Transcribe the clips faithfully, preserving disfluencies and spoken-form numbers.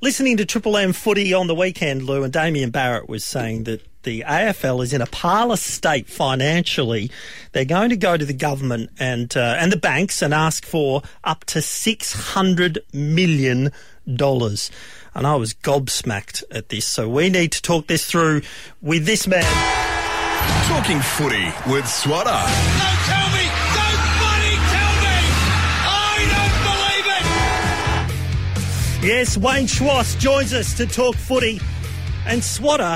listening to Triple M footy on the weekend, Lou, and Damien Barrett was saying that the A F L is in a parlous state financially. They're going to go to the government and uh, and the banks and ask for up to six hundred million dollars. And I was gobsmacked at this, so we need to talk this through with this man. Talking footy with Swatter. Don't tell me! Don't bloody tell me! I don't believe it! Yes, Wayne Schwass joins us to talk footy. And Swatter,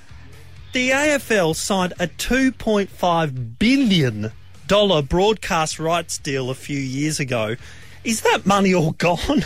the A F L signed a two point five billion dollars broadcast rights deal a few years ago. Is that money all gone?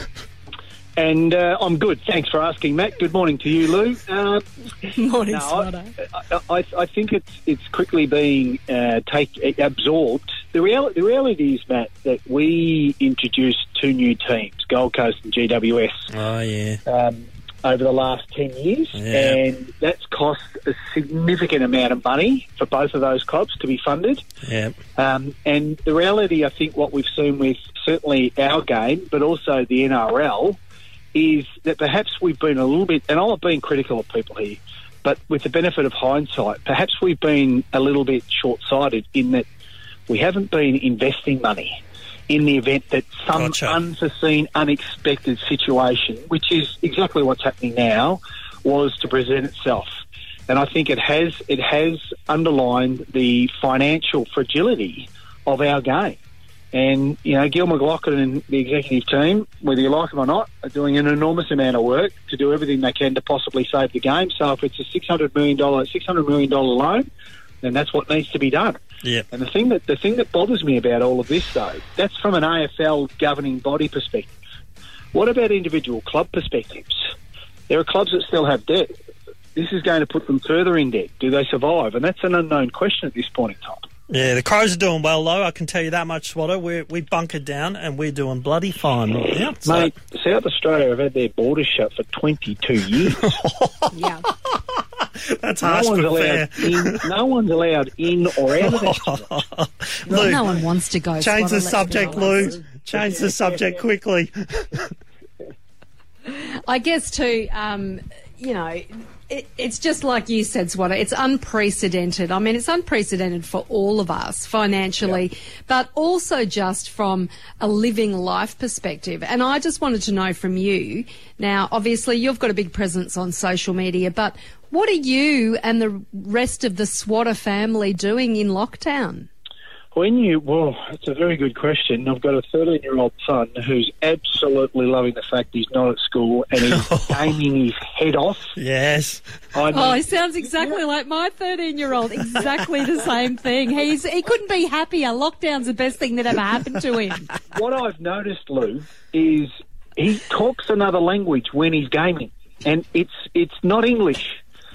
And uh, I'm good. Thanks for asking, Matt. Good morning to you, Lou. Uh, morning, no, Swatter. I, I, I think it's it's quickly being uh, take absorbed. The reality, the reality is, Matt, that we introduced two new teams, Gold Coast and G W S. Oh, yeah. Um, over the last ten years, yeah. And that's cost a significant amount of money for both of those clubs to be funded. Yeah. Um, and the reality, I think, what we've seen with certainly our game, but also the N R L, is that perhaps we've been a little bit, and I've been critical of people here, but with the benefit of hindsight, perhaps we've been a little bit short-sighted in that we haven't been investing money in the event that some Gotcha. unforeseen, unexpected situation, which is exactly what's happening now, was to present itself. And I think it has it has underlined the financial fragility of our game. And, you know, Gil McLaughlin and the executive team, whether you like them or not, are doing an enormous amount of work to do everything they can to possibly save the game. So if it's a six hundred million dollars six hundred million dollars loan, then that's what needs to be done. Yeah. And the thing that the thing that bothers me about all of this, though, that's from an A F L governing body perspective. What about individual club perspectives? There are clubs that still have debt. This is going to put them further in debt. Do they survive? And that's an unknown question at this point in time. Yeah, the Crows are doing well, though. I can tell you that much, Swatter. We're, we bunkered down and we're doing bloody fine right now. So. Mate, South Australia have had their borders shut for twenty-two years. Yeah. That's No harsh one's but fair. allowed in. No one's allowed in or out of that. Lou, No one wants to go. change Swatter, the let's be subject, honest. Lou. Change the subject quickly. I guess too, um, you know, it, it's just like you said, Swatter. It's unprecedented. I mean, it's unprecedented for all of us financially, yeah. but also just from a living life perspective. And I just wanted to know from you. Now, obviously, you've got a big presence on social media, but what are you and the rest of the Swatter family doing in lockdown? When you, well, it's a very good question. I've got a thirteen-year-old son who's absolutely loving the fact he's not at school and he's gaming his head off. Yes. I mean, Oh, he sounds exactly like my thirteen-year-old. Exactly the same thing. He's he couldn't be happier. Lockdown's the best thing that ever happened to him. What I've noticed, Lou, is he talks another language when he's gaming, and it's it's not English.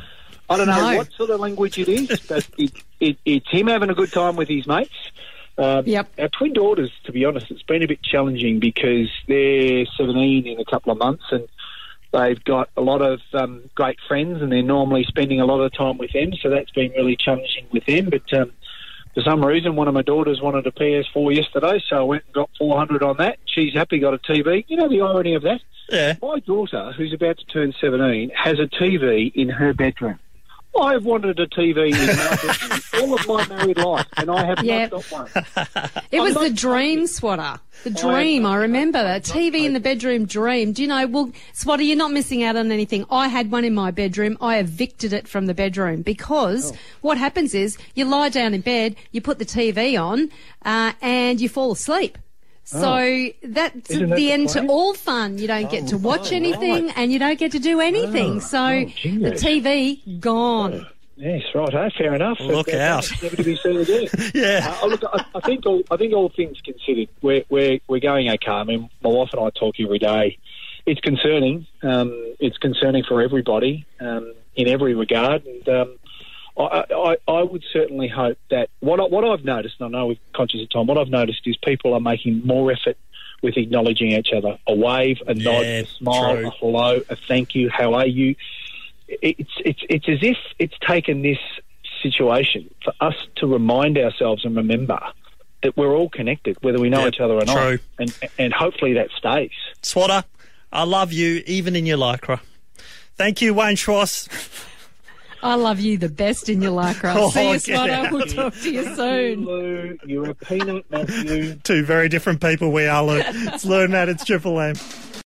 I don't know No. what sort of language it is, but it, it, it's him having a good time with his mates. Um, Yep. Our twin daughters, to be honest, it's been a bit challenging because they're seventeen in a couple of months and they've got a lot of um, great friends and they're normally spending a lot of time with them, so that's been really challenging with them. But um, for some reason, one of my daughters wanted a P S four yesterday, so I went and got four hundred on that. She's happy, got a T V. You know the irony of that? Yeah. My daughter, who's about to turn seventeen, has a T V in her bedroom. I've wanted a T V in my bedroom all of my married life, and I have Yep. not got one. It was I'm the not dream, Swatter. The dream. I remember that T V in the bedroom dream. Do you know? Well, Swatter, you're not missing out on anything. I had one in my bedroom. I evicted it from the bedroom because Oh. what happens is you lie down in bed, you put the T V on, uh, and you fall asleep. So Oh. that's Isn't that the the end to plan? all fun. You don't get to watch oh, anything, right. and you don't get to do anything. Oh, so oh, the genius. T V gone. Yes, right. Hey, fair enough. Look But, uh, out. that's Never to be seen again. Yeah. Uh, look, I, I think all I think all things considered, we're we're we're going okay. I mean, my wife and I talk every day. It's concerning. Um, it's concerning for everybody um, in every regard. And um, I, I I would certainly hope that what I, what I've noticed, and I know we're conscious of time. What I've noticed is people are making more effort with acknowledging each other. A wave, a nod, Yeah, a smile, true. a hello, a thank you. How are you? It's it's it's as if it's taken this situation for us to remind ourselves and remember that we're all connected, whether we know Yeah, each other or not. true. And and hopefully that stays. Swatter, I love you, even in your lycra. Thank you, Wayne Schwass. I love you the best in your lycra. Oh, See you, get Swatter. out. We'll talk to you soon. Lou, you're a peanut, Matthew. Two very different people we are, Lou. It's Lou and Matt, it's Triple M.